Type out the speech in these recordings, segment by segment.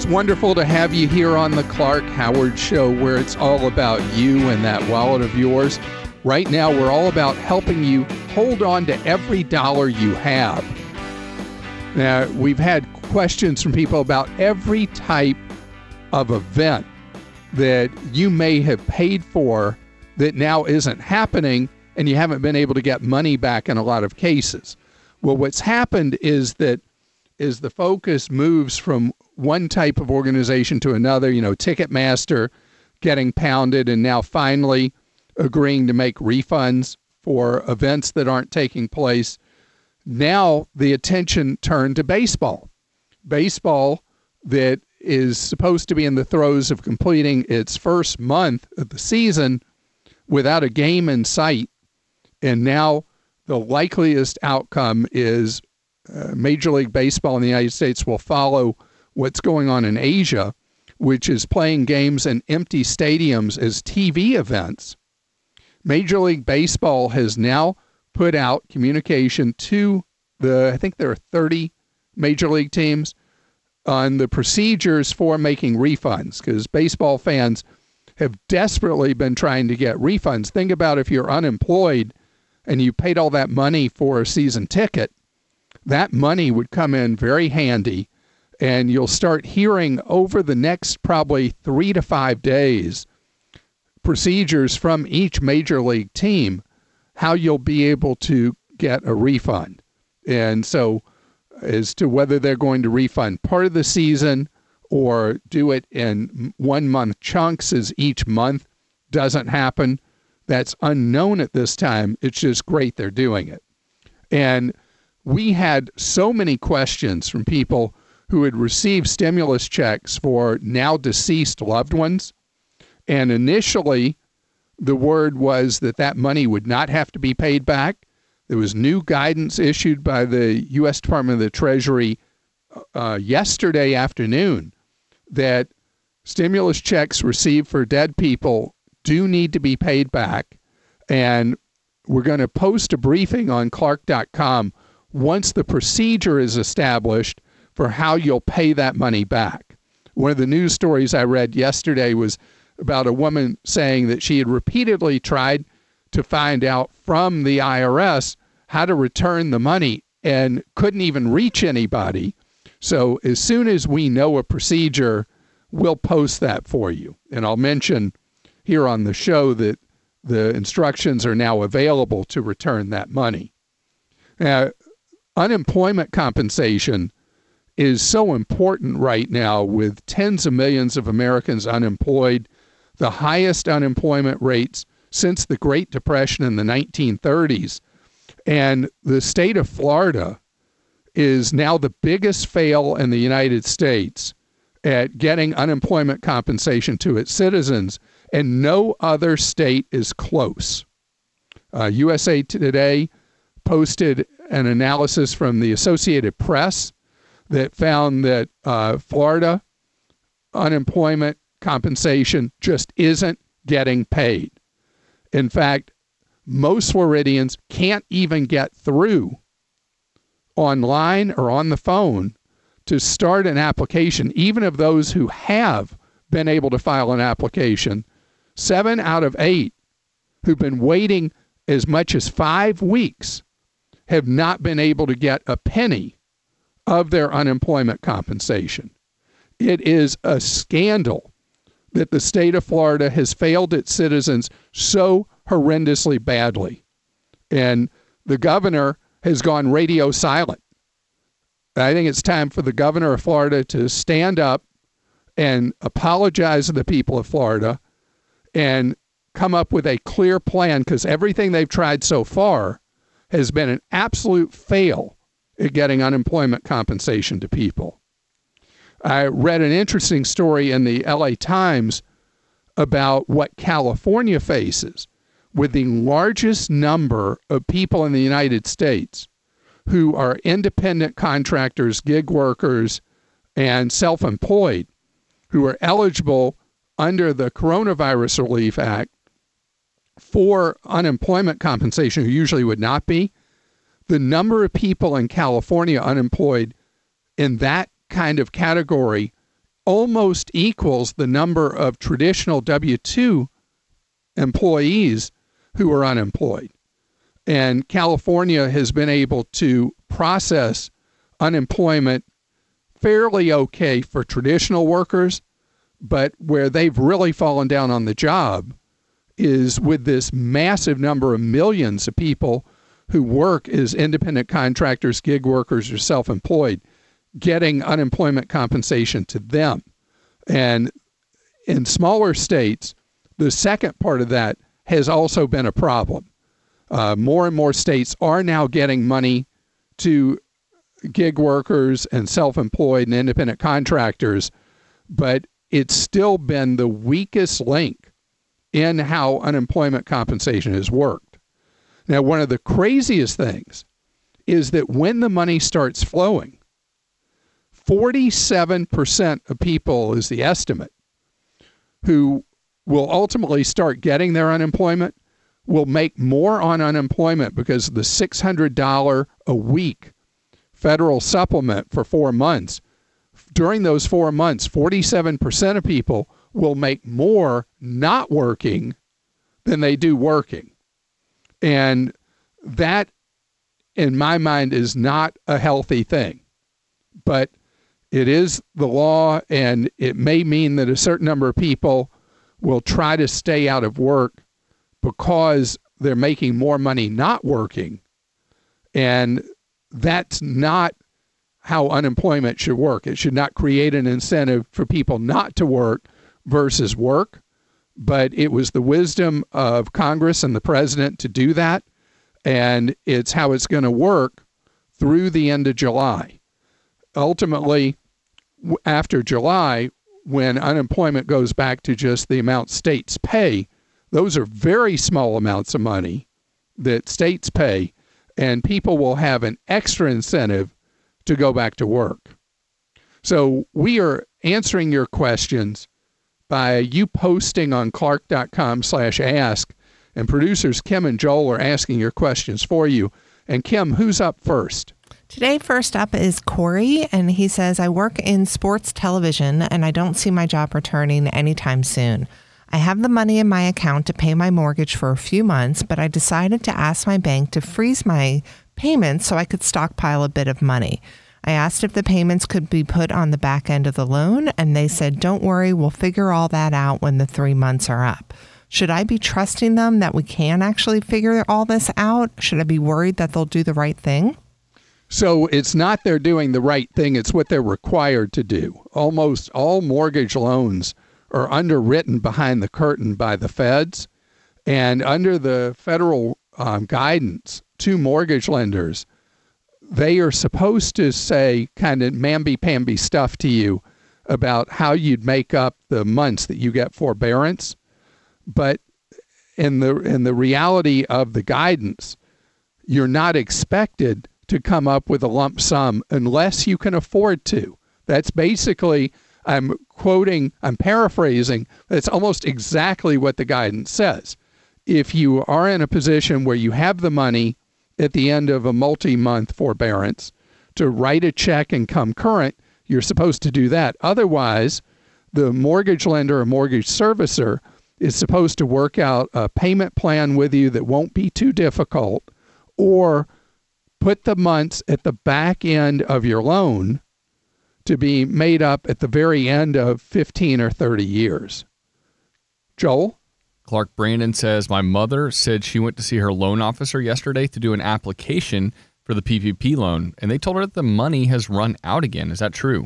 It's wonderful to have you here on the Clark Howard Show, where it's all about you and that wallet of yours. Right now, we're all about helping you hold on to every dollar you have. Now, we've had questions from people about every type of event that you may have paid for that now isn't happening, and you haven't been able to get money back in a lot of cases. Well, what's happened is that as the focus moves from one type of organization to another, Ticketmaster getting pounded and now finally agreeing to make refunds for events that aren't taking place. Now the attention turned to baseball. Baseball that is supposed to be in the throes of completing its first month of the season without a game in sight. And now the likeliest outcome is Major League Baseball in the United States will follow what's going on in Asia, which is playing games in empty stadiums as TV events. Major League Baseball has now put out communication to I think there are 30 Major League teams on the procedures for making refunds, because baseball fans have desperately been trying to get refunds. Think about if you're unemployed and you paid all that money for a season ticket, that money would come in very handy, and you'll start hearing over the next probably 3 to 5 days procedures from each major league team how you'll be able to get a refund. And so as to whether they're going to refund part of the season or do it in 1 month chunks as each month doesn't happen, that's unknown at this time. It's just great they're doing it. And we had so many questions from people who had received stimulus checks for now deceased loved ones. And initially, the word was that money would not have to be paid back. There was new guidance issued by the U.S. Department of the Treasury yesterday afternoon that stimulus checks received for dead people do need to be paid back. And we're going to post a briefing on Clark.com once the procedure is established for how you'll pay that money back. One of the news stories I read yesterday was about a woman saying that she had repeatedly tried to find out from the IRS how to return the money and couldn't even reach anybody. So as soon as we know a procedure, we'll post that for you. And I'll mention here on the show that the instructions are now available to return that money. Now, unemployment compensation is so important right now with tens of millions of Americans unemployed, the highest unemployment rates since the Great Depression in the 1930s. And the state of Florida is now the biggest fail in the United States at getting unemployment compensation to its citizens, and no other state is close. USA Today posted an analysis from the Associated Press that found that Florida unemployment compensation just isn't getting paid. In fact, most Floridians can't even get through online or on the phone to start an application. Even of those who have been able to file an application, 7 out of 8 who've been waiting as much as 5 weeks have not been able to get a penny of their unemployment compensation. It is a scandal that the state of Florida has failed its citizens so horrendously badly. And the governor has gone radio silent. I think it's time for the governor of Florida to stand up and apologize to the people of Florida and come up with a clear plan, because everything they've tried so far has been an absolute fail at getting unemployment compensation to people. I read an interesting story in the LA Times about what California faces with the largest number of people in the United States who are independent contractors, gig workers, and self-employed who are eligible under the Coronavirus Relief Act for unemployment compensation, who usually would not be. The number of people in California unemployed in that kind of category almost equals the number of traditional W-2 employees who are unemployed. And California has been able to process unemployment fairly okay for traditional workers, but where they've really fallen down on the job is with this massive number of millions of people who work as independent contractors, gig workers, or self-employed, getting unemployment compensation to them. And in smaller states, the second part of that has also been a problem. More and more states are now getting money to gig workers and self-employed and independent contractors, but it's still been the weakest link in how unemployment compensation has worked. Now, one of the craziest things is that when the money starts flowing, 47% of people is the estimate who will ultimately start getting their unemployment will make more on unemployment because of the $600 a week federal supplement for 4 months. During those 4 months, 47% of people will make more not working than they do working. And that, in my mind, is not a healthy thing. But it is the law, and it may mean that a certain number of people will try to stay out of work because they're making more money not working. And that's not how unemployment should work. It should not create an incentive for people not to work versus work. But it was the wisdom of Congress and the president to do that. And it's how it's going to work through the end of July. Ultimately, after July, when unemployment goes back to just the amount states pay, those are very small amounts of money that states pay, and people will have an extra incentive to go back to work. So we are answering your questions by you posting on clark.com/ask, and producers Kim and Joel are asking your questions for you. And Kim, who's up first? Today, first up is Corey, and he says, I work in sports television, and I don't see my job returning anytime soon. I have the money in my account to pay my mortgage for a few months, but I decided to ask my bank to freeze my payments so I could stockpile a bit of money. I asked if the payments could be put on the back end of the loan, and they said, don't worry, we'll figure all that out when the 3 months are up. Should I be trusting them that we can actually figure all this out? Should I be worried that they'll do the right thing? So it's not they're doing the right thing, it's what they're required to do. Almost all mortgage loans are underwritten behind the curtain by the feds. And under the federal guidance to mortgage lenders, they are supposed to say kind of mamby-pamby stuff to you about how you'd make up the months that you get forbearance. But in the reality of the guidance, you're not expected to come up with a lump sum unless you can afford to. That's basically, I'm paraphrasing, that's almost exactly what the guidance says. If you are in a position where you have the money at the end of a multi-month forbearance to write a check and come current, you're supposed to do that. Otherwise, the mortgage lender or mortgage servicer is supposed to work out a payment plan with you that won't be too difficult, or put the months at the back end of your loan to be made up at the very end of 15 or 30 years. Joel? Clark Brandon says, my mother said she went to see her loan officer yesterday to do an application for the PPP loan, and they told her that the money has run out again. Is that true?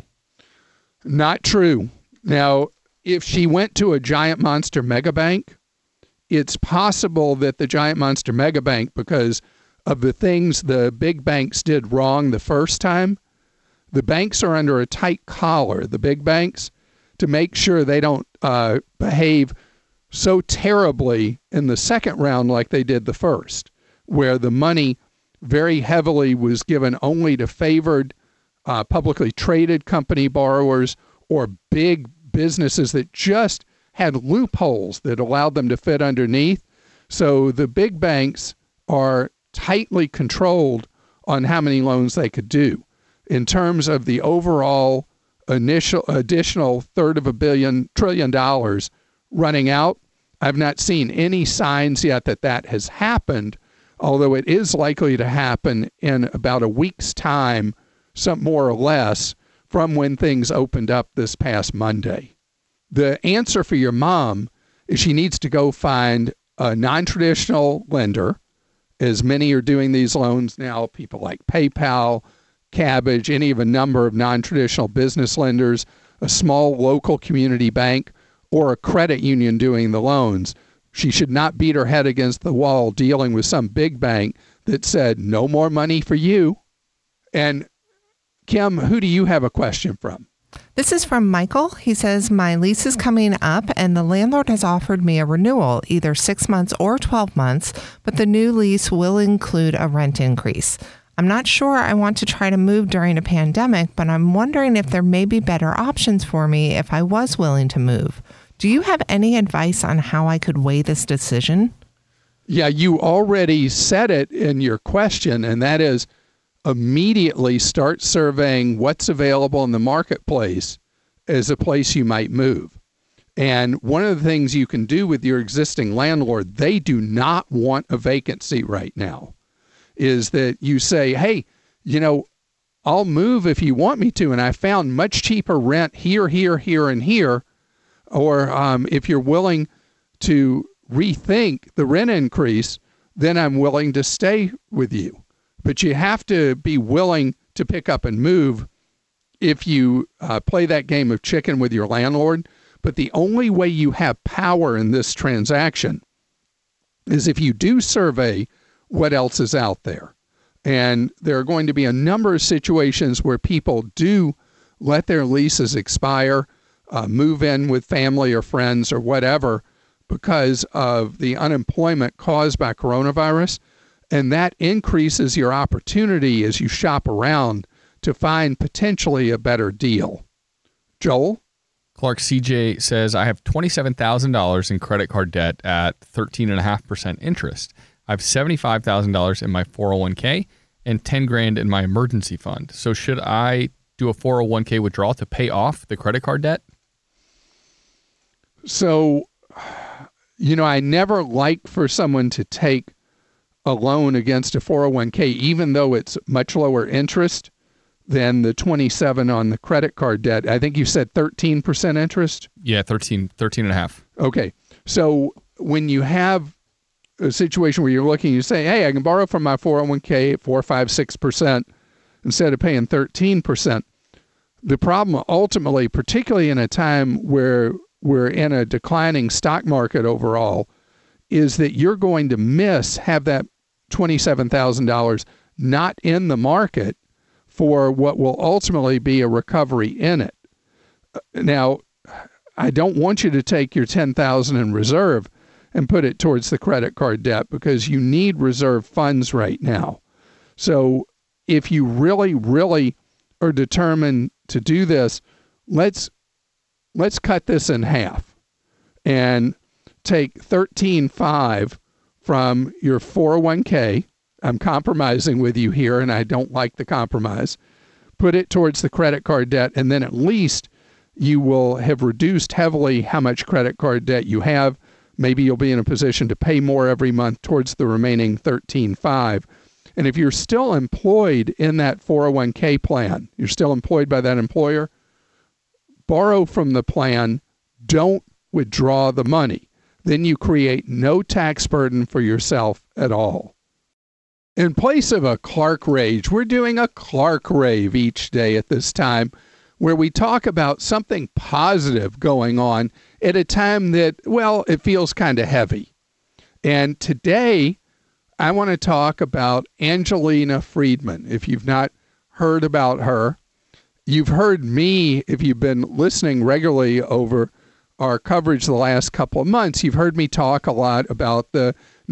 Not true. Now, if she went to a Giant Monster Mega Bank, it's possible that the Giant Monster Mega Bank, because of the things the big banks did wrong the first time, the banks are under a tight collar, the big banks, to make sure they don't behave so terribly in the second round like they did the first, where the money very heavily was given only to favored publicly traded company borrowers or big businesses that just had loopholes that allowed them to fit underneath. So the big banks are tightly controlled on how many loans they could do. In terms of the overall additional $350 billion running out. I've not seen any signs yet that has happened, although it is likely to happen in about a week's time, some more or less, from when things opened up this past Monday. The answer for your mom is she needs to go find a non-traditional lender, as many are doing these loans now, people like PayPal, Kabbage, any of a number of non-traditional business lenders, a small local community bank, or a credit union doing the loans. She should not beat her head against the wall dealing with some big bank that said, no more money for you. And Kim, who do you have a question from? This is from Michael. He says, my lease is coming up and the landlord has offered me a renewal, either 6 months or 12 months, but the new lease will include a rent increase. I'm not sure I want to try to move during a pandemic, but I'm wondering if there may be better options for me if I was willing to move. Do you have any advice on how I could weigh this decision? Yeah, you already said it in your question, and that is immediately start surveying what's available in the marketplace as a place you might move. And one of the things you can do with your existing landlord, they do not want a vacancy right now, is that you say, hey, I'll move if you want me to, and I found much cheaper rent here, here, here, and here. Or if you're willing to rethink the rent increase, then I'm willing to stay with you. But you have to be willing to pick up and move if you play that game of chicken with your landlord. But the only way you have power in this transaction is if you do survey what else is out there. And there are going to be a number of situations where people do let their leases expire, move in with family or friends or whatever because of the unemployment caused by coronavirus. And that increases your opportunity as you shop around to find potentially a better deal. Joel? Clark CJ says, I have $27,000 in credit card debt at 13.5% interest. I have $75,000 in my 401k and $10,000 in my emergency fund. So should I do a 401k withdrawal to pay off the credit card debt? So, I never like for someone to take a loan against a 401k, even though it's much lower interest than the 27 on the credit card debt. I think you said 13% interest? Yeah, 13.5. Okay. So when you have a situation where you're looking, you say, hey, I can borrow from my 401k at 4, 5, 6% instead of paying 13%. The problem ultimately, particularly in a time where we're in a declining stock market overall, is that you're going to have that $27,000 not in the market for what will ultimately be a recovery in it. Now, I don't want you to take your $10,000 in reserve and put it towards the credit card debt because you need reserve funds right now. So if you really, really are determined to do this, let's cut this in half and take 13.5 from your 401k. I'm compromising with you here, and I don't like the compromise. Put it towards the credit card debt, and then at least you will have reduced heavily how much credit card debt you have. Maybe you'll be in a position to pay more every month towards the remaining 13.5. And if you're still employed in that 401k plan, you're still employed by that employer, borrow from the plan, don't withdraw the money. Then you create no tax burden for yourself at all. In place of a Clark Rage, we're doing a Clark Rave each day at this time, where we talk about something positive going on at a time that, well, it feels kind of heavy. And today, I want to talk about Angelina Friedman. If you've not heard about her, you've heard me, if you've been listening regularly over our coverage the last couple of months, you've heard me talk a lot about the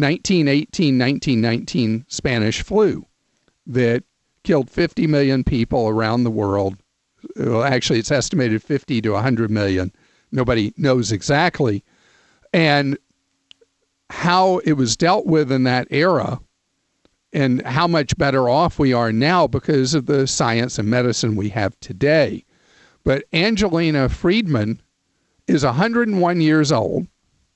1918-1919 Spanish flu that killed 50 million people around the world. Well, actually, it's estimated 50 to 100 million. Nobody knows exactly. And how it was dealt with in that era and how much better off we are now because of the science and medicine we have today. but Angelina Friedman is 101 years old,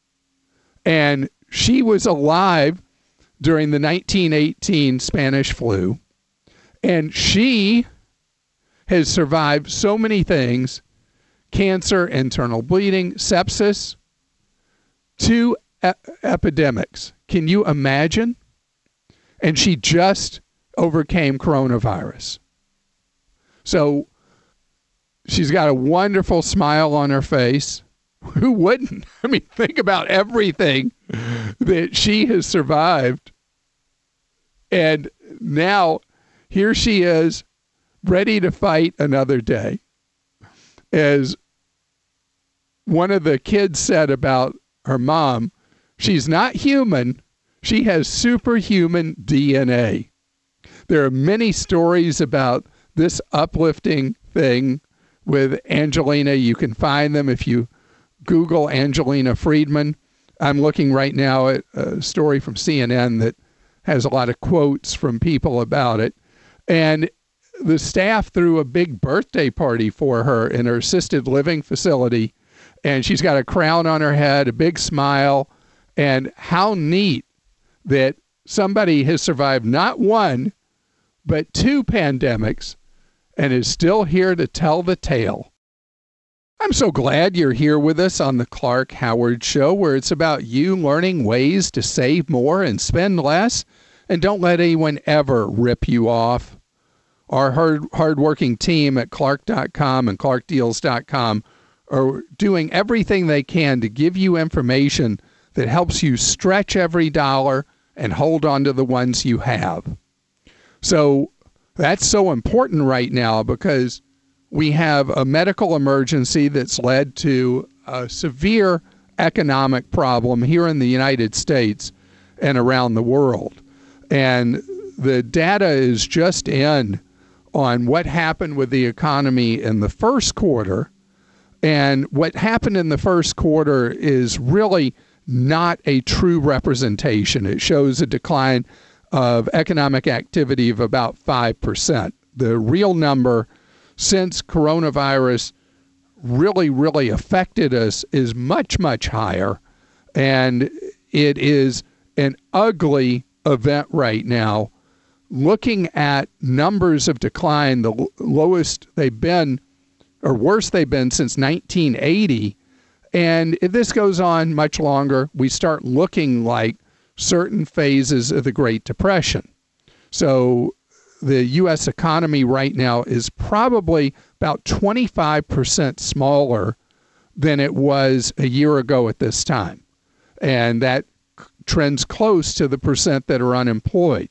and she was alive during the 1918 Spanish flu, and she has survived so many things: cancer, internal bleeding, sepsis, 2 epidemics. Can you imagine? And she just overcame coronavirus. So she's got a wonderful smile on her face. Who wouldn't? I mean, think about everything that she has survived. And now here she is, ready to fight another day. As one of the kids said about her mom, she's not human. She has superhuman DNA. There are many stories about this uplifting thing with Angelina. You can find them if you Google Angelina Friedman. I'm looking right now at a story from CNN that has a lot of quotes from people about it. And the staff threw a big birthday party for her in her assisted living facility. And she's got a crown on her head, a big smile. And how neat that somebody has survived not one, but 2 pandemics and is still here to tell the tale. I'm so glad you're here with us on the Clark Howard Show, where it's about you learning ways to save more and spend less, and don't let anyone ever rip you off. Our hardworking team at Clark.com and ClarkDeals.com are doing everything they can to give you information that helps you stretch every dollar and hold on to the ones you have. So that's so important right now because we have a medical emergency that's led to a severe economic problem here in the United States and around the world. And the data is just in on what happened with the economy in the first quarter. And what happened in the first quarter is really not a true representation. It shows a decline of economic activity of about 5%. The real number since coronavirus really affected us is much, much higher. And it is an ugly event right now. Looking at numbers of decline, the lowest they've been, or worse they've been since 1980. And if this goes on much longer, we start looking like certain phases of the Great Depression. So the U.S. economy right now is probably about 25% smaller than it was a year ago at this time. And that trends close to the percent that are unemployed.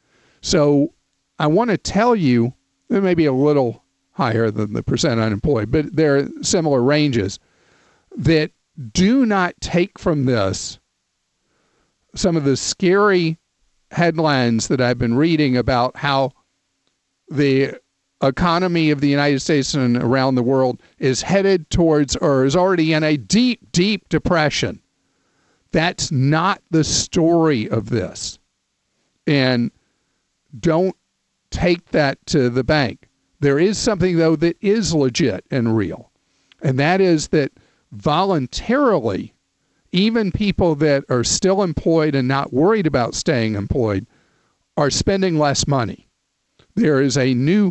So I want to tell you, it may be a little higher than the percent unemployed, but there are similar ranges, that do not take from this some of the scary headlines that I've been reading about how the economy of the United States and around the world is headed towards or is already in a deep, deep depression. That's not the story of this. And don't take that to the bank. There is something, though, that is legit and real. And that is that voluntarily, even people that are still employed and not worried about staying employed are spending less money. There is a new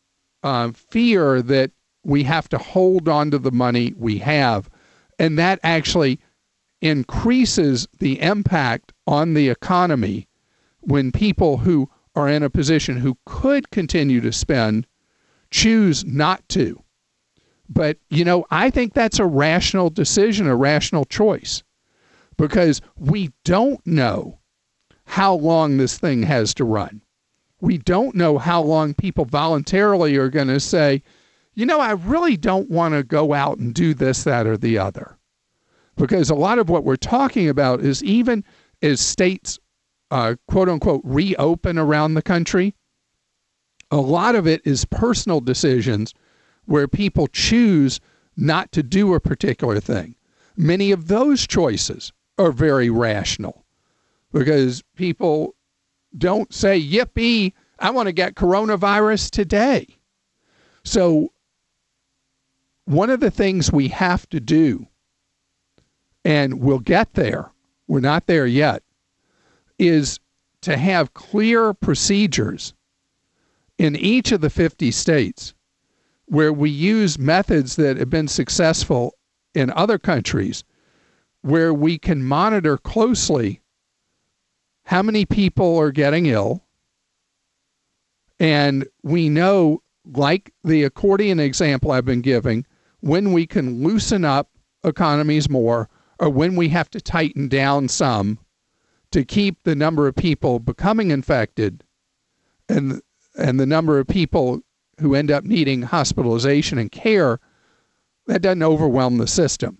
fear that we have to hold on to the money we have, and that actually increases the impact on the economy when people who are in a position who could continue to spend choose not to. But, I think that's a rational decision, a rational choice, because we don't know how long this thing has to run. We don't know how long people voluntarily are going to say, I really don't want to go out and do this, that, or the other. Because a lot of what we're talking about is even as states, quote unquote, reopen around the country, a lot of it is personal decisions where people choose not to do a particular thing. Many of those choices are very rational because people don't say, yippee, I want to get coronavirus today. So one of the things we have to do, and we'll get there, we're not there yet, is to have clear procedures in each of the 50 states where we use methods that have been successful in other countries, where we can monitor closely how many people are getting ill. And we know, like the accordion example I've been giving, when we can loosen up economies more, or when we have to tighten down some to keep the number of people becoming infected and the number of people who end up needing hospitalization and care, that doesn't overwhelm the system.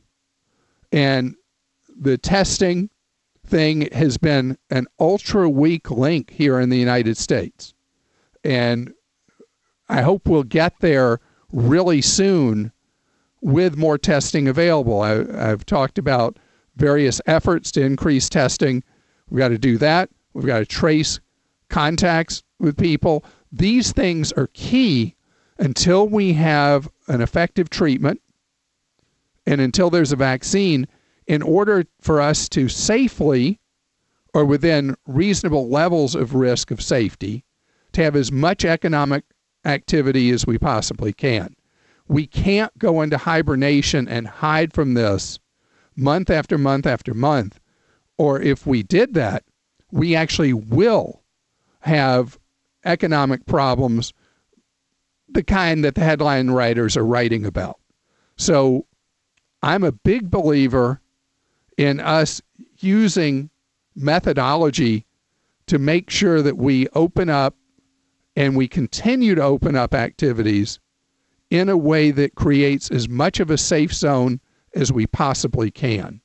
And the testing thing has been an ultra weak link here in the United States. And I hope we'll get there really soon with more testing available. I've talked about various efforts to increase testing. We've got to do that. We've got to trace contacts with people. These things are key until we have an effective treatment and until there's a vaccine, in order for us to safely, or within reasonable levels of risk of safety, to have as much economic activity as we possibly can. We can't go into hibernation and hide from this month after month after month. Or if we did that, we actually will have economic problems, the kind that the headline writers are writing about. So I'm a big believer in us using methodology to make sure that we open up and we continue to open up activities in a way that creates as much of a safe zone as we possibly can.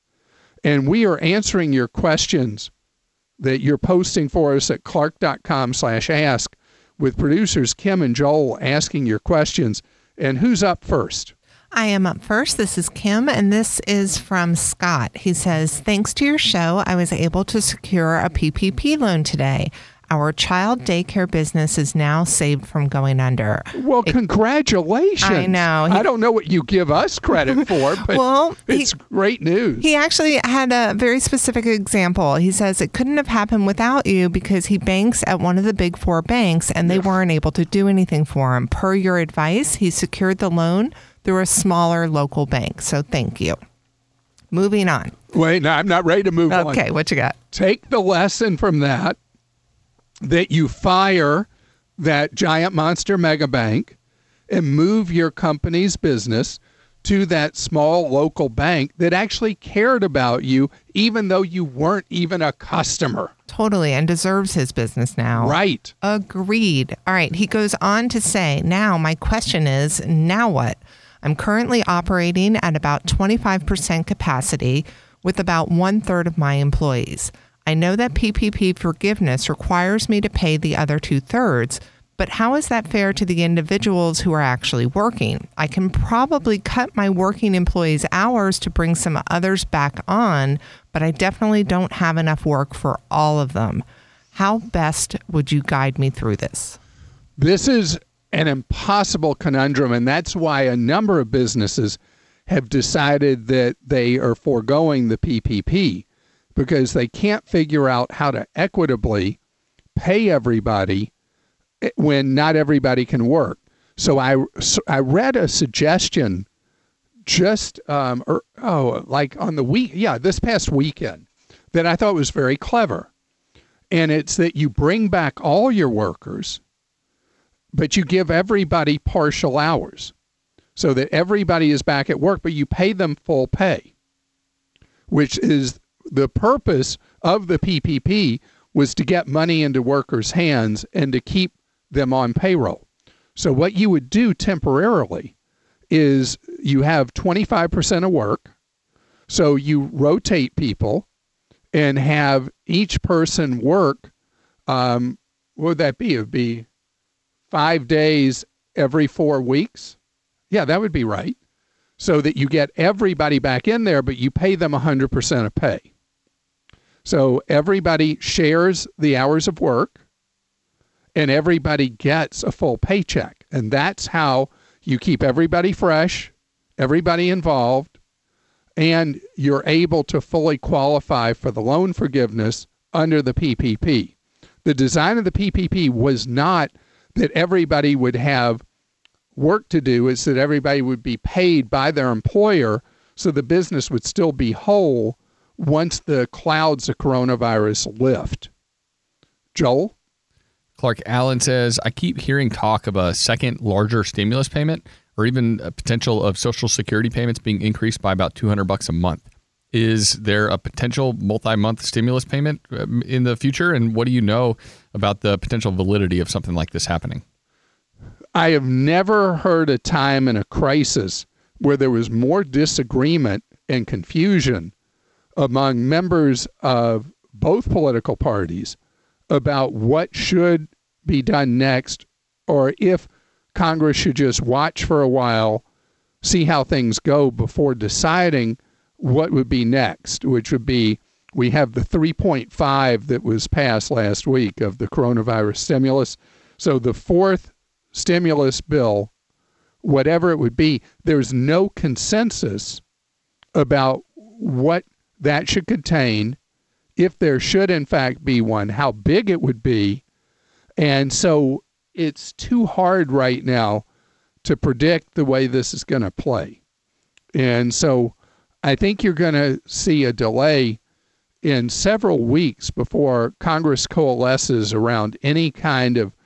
And we are answering your questions that you're posting for us at clark.com/ask, with producers Kim and Joel asking your questions. And who's up first? I am up first. This is Kim, and this is from Scott. He says, thanks to your show, I was able to secure a PPP loan today. Our child daycare business is now saved from going under. Well, congratulations. I know. I don't know what you give us credit for, but it's great news. He actually had a very specific example. He says it couldn't have happened without you because he banks at one of the big four banks and they weren't able to do anything for him. Per your advice, he secured the loan through a smaller local bank. So thank you. Moving on. Wait, no, I'm not ready to move on. Okay, what you got? Take the lesson from that you fire that giant monster mega bank and move your company's business to that small local bank that actually cared about you, even though you weren't even a customer. Totally, and deserves his business now. Right. Agreed. All right, he goes on to say, now my question is, now what? I'm currently operating at about 25% capacity with about 1/3 of my employees. I know that PPP forgiveness requires me to pay the other 2/3, but how is that fair to the individuals who are actually working? I can probably cut my working employees' hours to bring some others back on, but I definitely don't have enough work for all of them. How best would you guide me through this? This is an impossible conundrum, and that's why a number of businesses have decided that they are foregoing the PPP, because they can't figure out how to equitably pay everybody when not everybody can work. So I read a suggestion just like on the this past weekend that I thought was very clever. And it's that you bring back all your workers, but you give everybody partial hours so that everybody is back at work, but you pay them full pay, which is the purpose of the PPP, was to get money into workers' hands and to keep them on payroll. So what you would do temporarily is you have 25% of work. So you rotate people and have each person work. What would that be? It would be 5 days every 4 weeks. Yeah, that would be right. So that you get everybody back in there, but you pay them 100% of pay. So everybody shares the hours of work and everybody gets a full paycheck. And that's how you keep everybody fresh everybody involved, and you're able to fully qualify for the loan forgiveness under the PPP. The design of the PPP was not that everybody would have work to do, it's that everybody would be paid by their employer so the business would still be whole once the clouds of coronavirus lift. Joel? Clark Allen says, I keep hearing talk of a second larger stimulus payment or even a potential of Social Security payments being increased by about $200 a month. Is there a potential multi-month stimulus payment in the future? And what do you know about the potential validity of something like this happening? I have never heard a time in a crisis where there was more disagreement and confusion among members of both political parties about what should be done next, or if Congress should just watch for a while, see how things go before deciding what would be next, which would be, we have the 3.5 that was passed last week of the coronavirus stimulus. So the fourth stimulus bill, whatever it would be, there's no consensus about what that should contain, if there should in fact be one, how big it would be. And so it's too hard right now to predict the way this is going to play. And so I think you're going to see a delay in several weeks before Congress coalesces around any kind of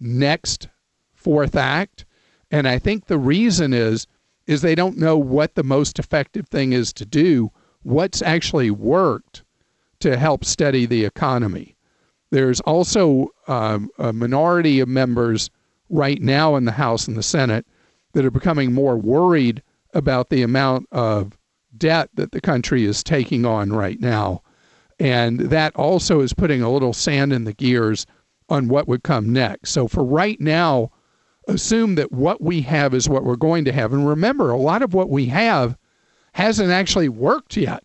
next fourth act. And I think the reason is they don't know what the most effective thing is to do, what's actually worked to help steady the economy. There's also a minority of members right now in the House and the Senate that are becoming more worried about the amount of debt that the country is taking on right now. And that also is putting a little sand in the gears on what would come next. So for right now, assume that what we have is what we're going to have. And remember, a lot of what we have hasn't actually worked yet.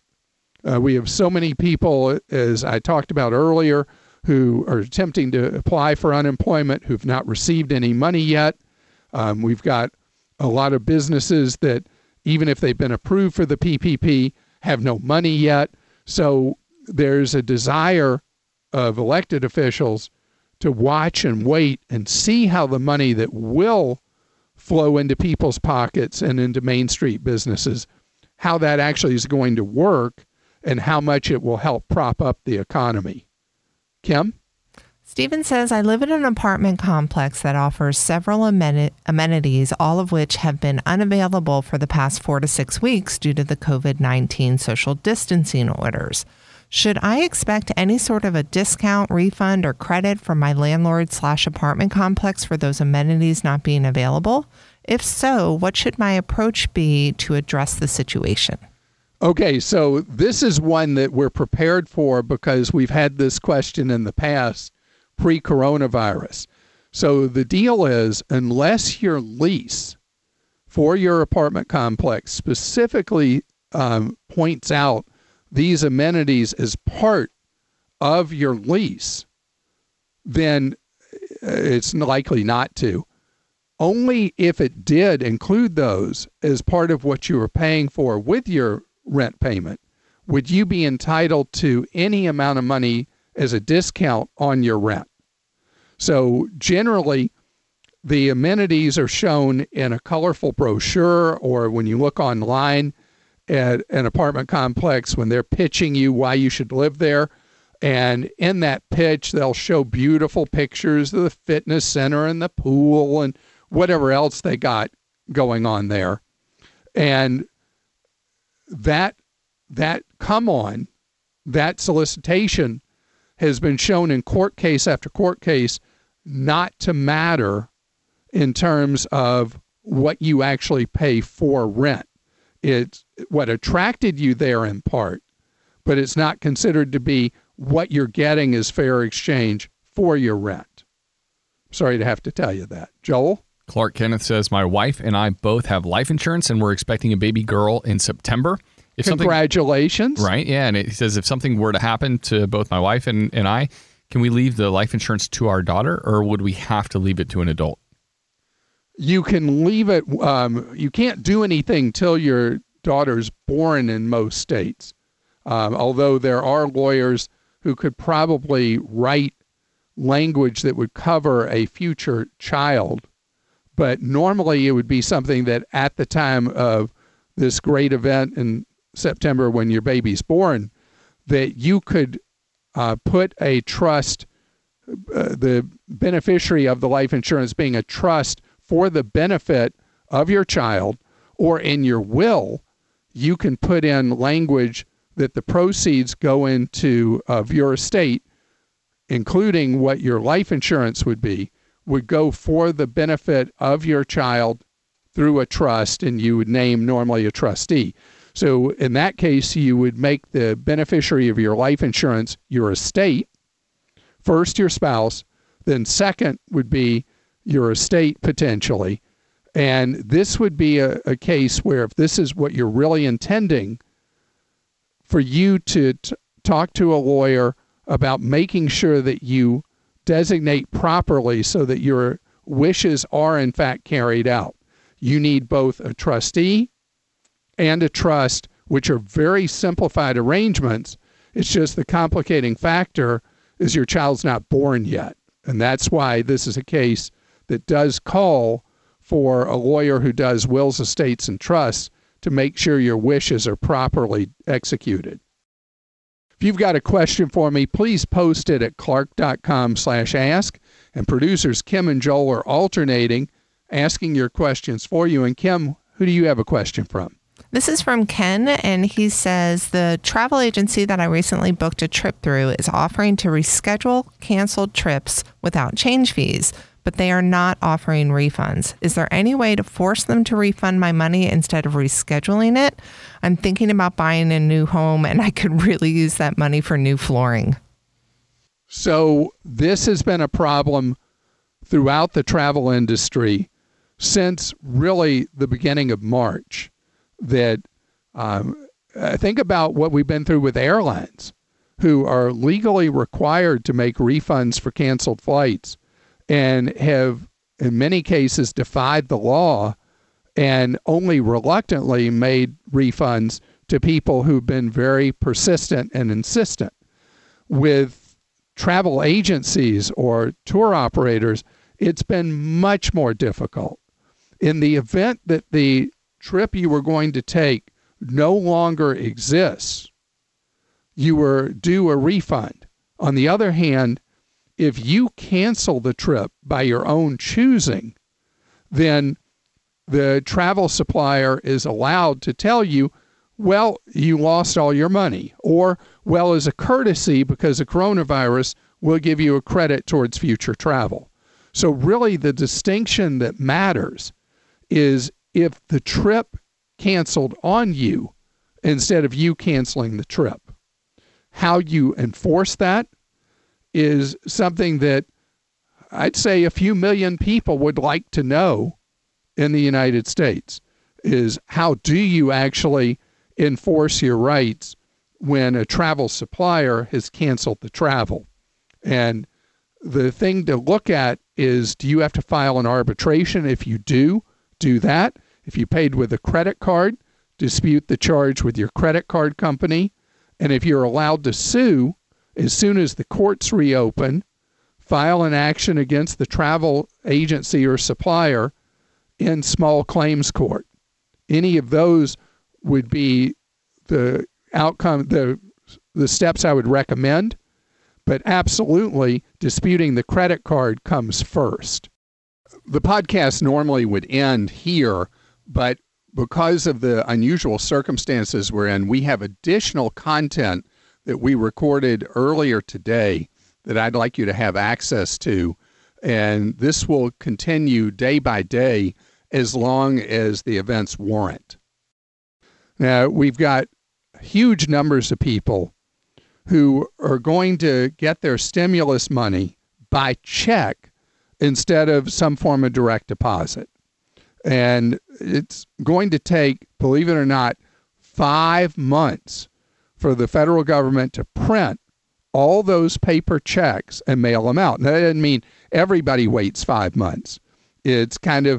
We have so many people, as I talked about earlier, who are attempting to apply for unemployment, who've not received any money yet. We've got a lot of businesses that, even if they've been approved for the PPP, have no money yet. So there's a desire of elected officials to watch and wait and see how the money that will flow into people's pockets and into Main Street businesses, how that actually is going to work and how much it will help prop up the economy. Kim? Stephen says, I live in an apartment complex that offers several amenities, all of which have been unavailable for the past 4 to 6 weeks due to the COVID-19 social distancing orders. Should I expect any sort of a discount, refund, or credit from my landlord/apartment complex for those amenities not being available? If so, what should my approach be to address the situation? Okay, so this is one that we're prepared for because we've had this question in the past, pre-coronavirus. So the deal is, unless your lease for your apartment complex specifically points out these amenities as part of your lease, then it's likely not to. Only if it did include those as part of what you were paying for with your rent payment would you be entitled to any amount of money as a discount on your rent. So generally, the amenities are shown in a colorful brochure, or when you look online at an apartment complex when they're pitching you why you should live there. And in that pitch, they'll show beautiful pictures of the fitness center and the pool and whatever else they got going on there. And that solicitation has been shown in court case after court case not to matter in terms of what you actually pay for rent. It's what attracted you there in part, but it's not considered to be what you're getting as fair exchange for your rent. Sorry to have to tell you that. Joel? Clark Kenneth says, my wife and I both have life insurance and we're expecting a baby girl in September. Congratulations. Right, yeah. And it says if something were to happen to both my wife and I, can we leave the life insurance to our daughter or would we have to leave it to an adult? You can leave it. You can't do anything till your daughter's born in most states, although there are lawyers who could probably write language that would cover a future child. But normally it would be something that at the time of this great event in September when your baby's born, that you could put a trust, the beneficiary of the life insurance being a trust for the benefit of your child, or in your will, you can put in language that the proceeds go into of your estate, including what your life insurance would go for the benefit of your child through a trust, and you would name normally a trustee. So in that case, you would make the beneficiary of your life insurance your estate, first your spouse, then second would be your estate potentially. And this would be a case where if this is what you're really intending, for you to talk to a lawyer about making sure that you designate properly so that your wishes are in fact carried out. You need both a trustee and a trust, which are very simplified arrangements. It's just the complicating factor is your child's not born yet. And that's why this is a case that does call for a lawyer who does wills, estates, and trusts to make sure your wishes are properly executed. If you've got a question for me, please post it at clark.com/ask. And producers Kim and Joel are alternating, asking your questions for you. And Kim, who do you have a question from? This is from Ken, and he says, the travel agency that I recently booked a trip through is offering to reschedule canceled trips without change fees, but they are not offering refunds. Is there any way to force them to refund my money instead of rescheduling it? I'm thinking about buying a new home, and I could really use that money for new flooring. So this has been a problem throughout the travel industry since really the beginning of March. That think about what we've been through with airlines who are legally required to make refunds for canceled flights and have, in many cases, defied the law and only reluctantly made refunds to people who've been very persistent and insistent. With travel agencies or tour operators, it's been much more difficult. In the event that the trip you were going to take no longer exists, you were due a refund. On the other hand, if you cancel the trip by your own choosing, then the travel supplier is allowed to tell you, well, you lost all your money, or, well, as a courtesy because of coronavirus, we'll give you a credit towards future travel. So really the distinction that matters is if the trip canceled on you instead of you canceling the trip. How you enforce that is something that I'd say a few million people would like to know in the United States, is how do you actually enforce your rights when a travel supplier has canceled the travel? And the thing to look at is, do you have to file an arbitration? If you do that. If you paid with a credit card, dispute the charge with your credit card company. And if you're allowed to sue, as soon as the courts reopen, file an action against the travel agency or supplier in small claims court. Any of those would be the outcome, the steps I would recommend, but absolutely disputing the credit card comes first. The podcast normally would end here, but because of the unusual circumstances we're in, we have additional content that we recorded earlier today that I'd like you to have access to. And this will continue day by day as long as the events warrant. Now, we've got huge numbers of people who are going to get their stimulus money by check instead of some form of direct deposit. And it's going to take, believe it or not, 5 months for the federal government to print all those paper checks and mail them out. Now, that doesn't mean everybody waits 5 months. It's kind of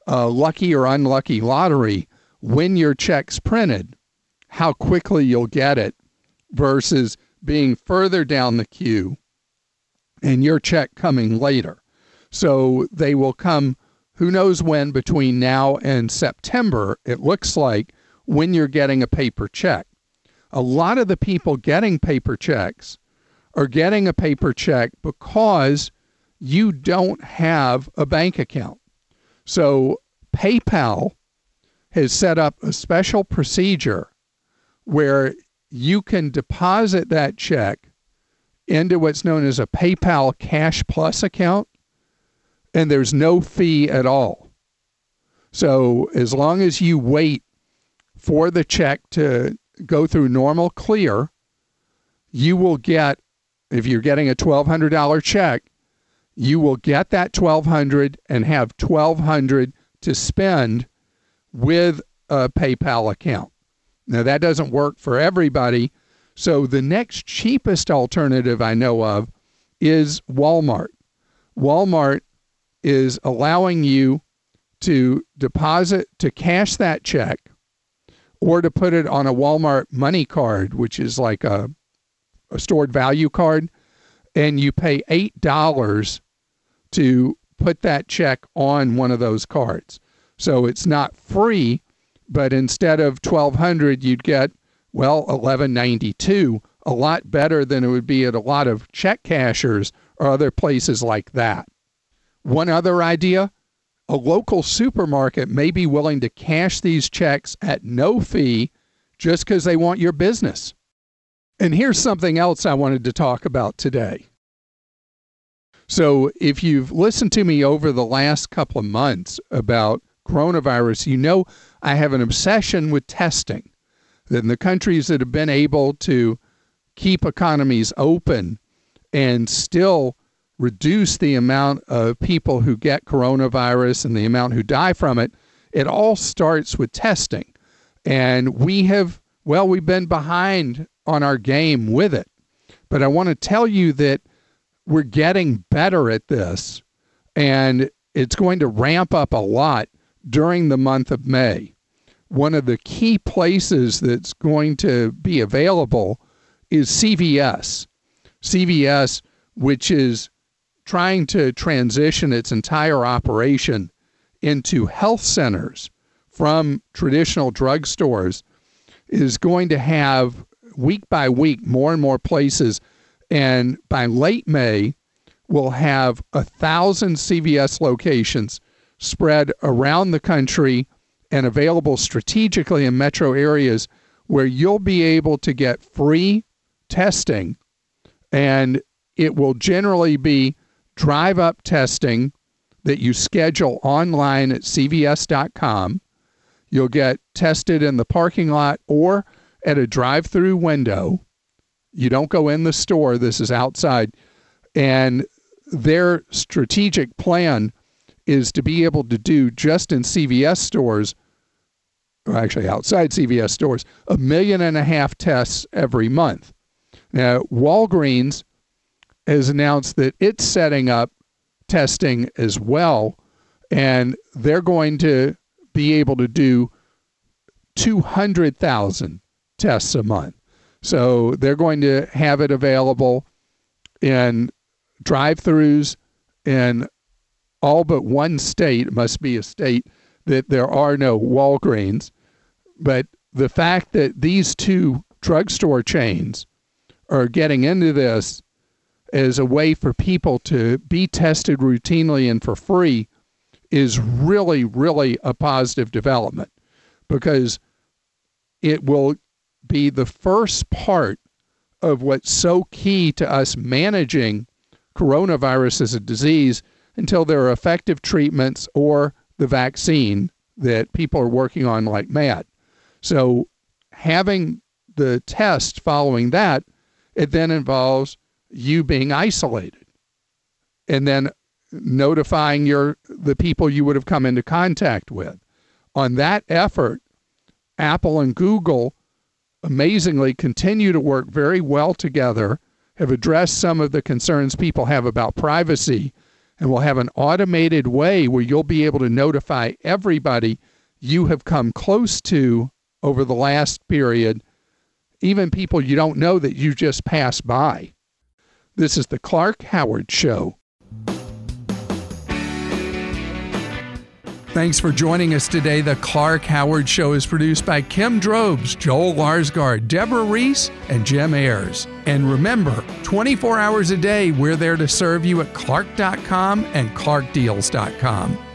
lucky or unlucky lottery, when your check's printed, how quickly you'll get it versus being further down the queue and your check coming later. So they will come, who knows when, between now and September, it looks like, when you're getting a paper check. A lot of the people getting paper checks are getting a paper check because you don't have a bank account. So PayPal has set up a special procedure where you can deposit that check into what's known as a PayPal Cash Plus account, and there's no fee at all. So as long as you wait for the check to go through normal clear, you will get, if you're getting a $1,200 check, you will get that $1,200 and have $1,200 to spend with a PayPal account. Now, that doesn't work for everybody. So the next cheapest alternative I know of is Walmart. Walmart is allowing you to deposit, to cash that check, or to put it on a Walmart money card, which is like a stored value card, and you pay $8 to put that check on one of those cards. So it's not free, but instead of $1,200, you'd get, well, $1,192, a lot better than it would be at a lot of check cashers or other places like that. One other idea, a local supermarket may be willing to cash these checks at no fee just because they want your business. And here's something else I wanted to talk about today. So if you've listened to me over the last couple of months about coronavirus, you know I have an obsession with testing. That in the countries that have been able to keep economies open and still reduce the amount of people who get coronavirus and the amount who die from it, it all starts with testing. And we've been behind on our game with it. But I want to tell you that we're getting better at this, and it's going to ramp up a lot during the month of May. One of the key places that's going to be available is CVS. CVS, which is trying to transition its entire operation into health centers from traditional drugstores, is going to have week by week more and more places. And by late May, we'll have 1,000 CVS locations spread around the country and available strategically in metro areas where you'll be able to get free testing. And it will generally be drive-up testing that you schedule online at cvs.com. You'll get tested in the parking lot or at a drive-through window. You don't go in the store. This is outside. And their strategic plan is to be able to do just in CVS stores, or actually outside CVS stores, 1.5 million tests every month. Now, Walgreens has announced that it's setting up testing as well, and they're going to be able to do 200,000 tests a month. So they're going to have it available in drive-thrus in all but one state. It must be a state that there are no Walgreens. But the fact that these two drugstore chains are getting into this as a way for people to be tested routinely and for free is really, really a positive development, because it will be the first part of what's so key to us managing coronavirus as a disease until there are effective treatments or the vaccine that people are working on like mad. So having the test following that, it then involves you being isolated and then notifying the people you would have come into contact with. On that effort, Apple and Google amazingly continue to work very well together, have addressed some of the concerns people have about privacy, And we'll have an automated way where you'll be able to notify everybody you have come close to over the last period, even people you don't know that you just passed by. This is the Clark Howard Show. Thanks for joining us today. The Clark Howard Show is produced by Kim Drobes, Joel Larsgaard, Deborah Reese, and Jim Ayers. And remember, 24 hours a day, we're there to serve you at Clark.com and ClarkDeals.com.